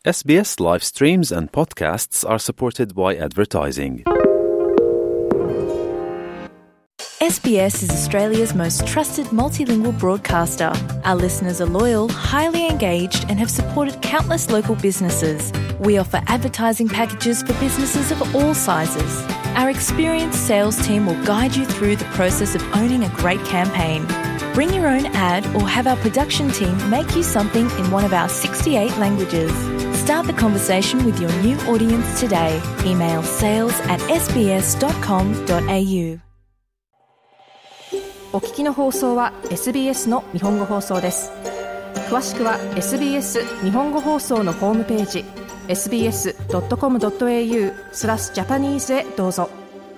SBS live streams and podcasts are supported by advertising. SBS is Australia's most trusted multilingual broadcaster. Our listeners are loyal, highly engaged, and have supported countless local businesses. We offer advertising packages for businesses of all sizes. Our experienced sales team will guide you through the process of owning a great campaign. Bring your own ad or have our production team make you something in one of our 68 languages. Start the conversation with your new audience today. Email sales@sbs.com.au。 お聞きの放送は SBS の日本語放送です。詳しくは SBS 日本語放送のホームページ sbs.com.au/Japanese へどうぞ。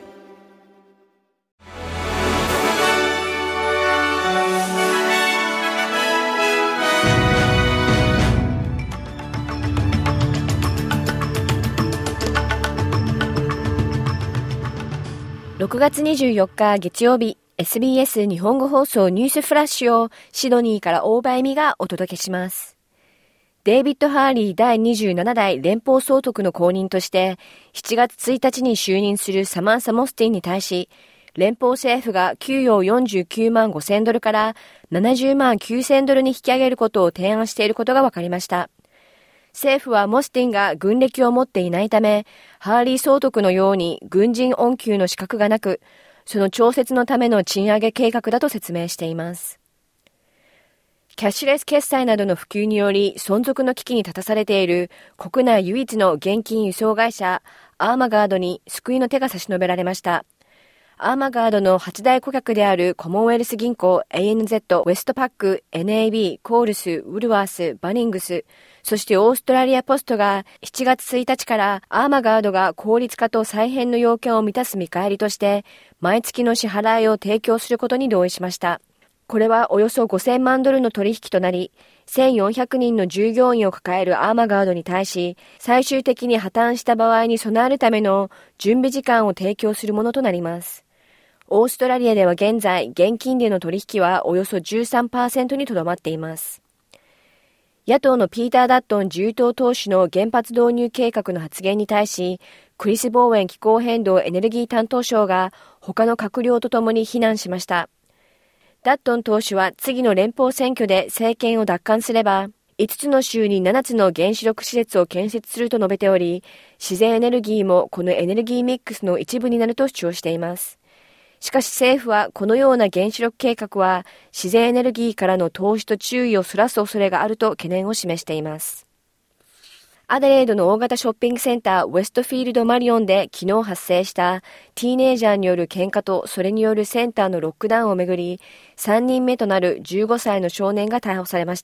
6月24日月曜日、SBS 日本語放送ニュースフラッシュをシドニーから大場恵美がお届けします。デイビッド・ハーリー第27代連邦総督の後任として7月1日に就任するサマンサ・モスティンに対し、連邦政府が給与を49万5000ドルから70万9000ドルに引き上げることを提案していることが分かりました。政府はモスティンが軍歴を持っていないため、ハーリー総督のように軍人恩給の資格がなく、その調節のための賃上げ計画だと説明しています。キャッシュレス決済などの普及により存続の危機に立たされている国内唯一の現金輸送会社アーマガードに救いの手が差し伸べられました。アーマガードの8大顧客であるコモンウェルス銀行、ANZ、ウェストパック、NAB、コールス、ウルワース、バニングス、そしてオーストラリアポストが7月1日からアーマガードが効率化と再編の要件を満たす見返りとして毎月の支払いを提供することに同意しました。これはおよそ5000万ドルの取引となり、1400人の従業員を抱えるアーマガードに対し、最終的に破綻した場合に備えるための準備時間を提供するものとなります。オーストラリアでは現在、現金での取引はおよそ 13% にとどまっています。野党のピーター・ダットン自由党党首の原発導入計画の発言に対し、クリス・ボーウェン気候変動エネルギー担当相が他の閣僚とともに非難しました。ダットン党首は次の連邦選挙で政権を奪還すれば、5つの州に7つの原子力施設を建設すると述べており、自然エネルギーもこのエネルギーミックスの一部になると主張しています。しかし政府はこのような原子力計画は自然エネルギーからの投資と注意をそらす恐れがあると懸念を示しています。アデレードの大型ショッピングセンターウェストフィールドマリオンで昨日発生したティーネイジャーによる喧嘩とそれによるセンターのロックダウンをめぐり3人目となる15歳の少年が逮捕されました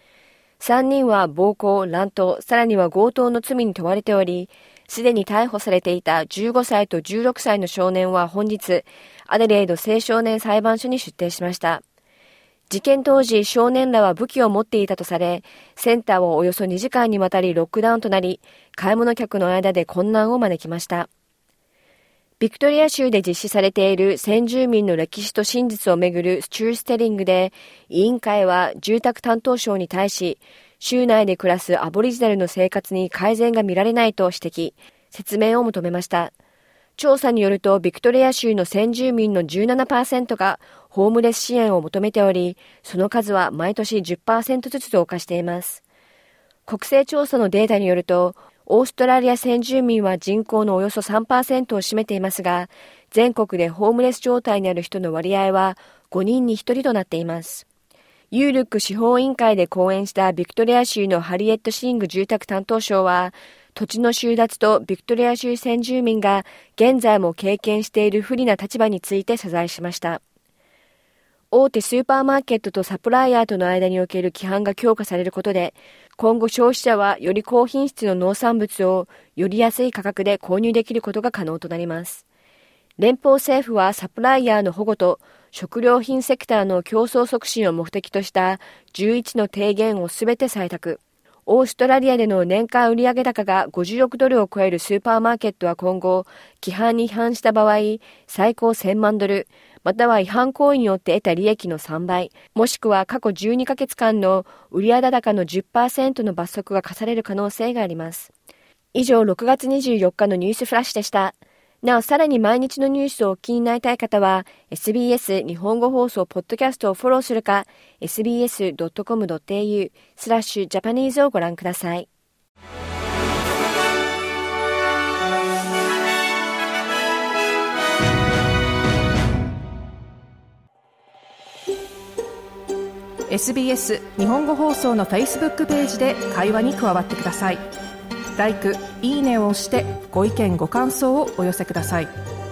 。3人は暴行、乱闘、さらには強盗の罪に問われており、すでに逮捕されていた15歳と16歳の少年は本日、アデレード青少年裁判所に出廷しました。事件当時、少年らは武器を持っていたとされ、センターはおよそ2時間にわたりロックダウンとなり、買い物客の間で混乱を招きました。ビクトリア州で実施されている先住民の歴史と真実をめぐるスチューステリングで、委員会は住宅担当省に対し、州内で暮らすアボリジナルの生活に改善が見られないと指摘、説明を求めました。調査によると、ビクトリア州の先住民の 17% がホームレス支援を求めており、その数は毎年 10% ずつ増加しています。国勢調査のデータによると、オーストラリア先住民は人口のおよそ 3% を占めていますが、全国でホームレス状態にある人の割合は5人に1人となっています。ユールック司法委員会で講演したビクトリア州のハリエット・シング住宅担当相は、土地の収奪とビクトリア州先住民が現在も経験している不利な立場について謝罪しました。大手スーパーマーケットとサプライヤーとの間における規範が強化されることで、今後消費者はより高品質の農産物をより安い価格で購入できることが可能となります。連邦政府はサプライヤーの保護と食料品セクターの競争促進を目的とした11の提言をすべて採択。オーストラリアでの年間売上高が50億ドルを超えるスーパーマーケットは今後、規範に違反した場合、最高1000万ドル、 または違反行為によって得た利益の3倍、もしくは過去12ヶ月間の売上高の 10% の罰則が課される可能性があります。以上、6月24日のニュースフラッシュでした。なお、さらに毎日のニュースをお聞きになりたい方は、SBS 日本語放送ポッドキャストをフォローするか、sbs.com.au/Japanese をご覧ください。 SBS 日本語放送の Facebook ページで会話に加わってください。LIKE、いいねを押してご意見ご感想をお寄せください。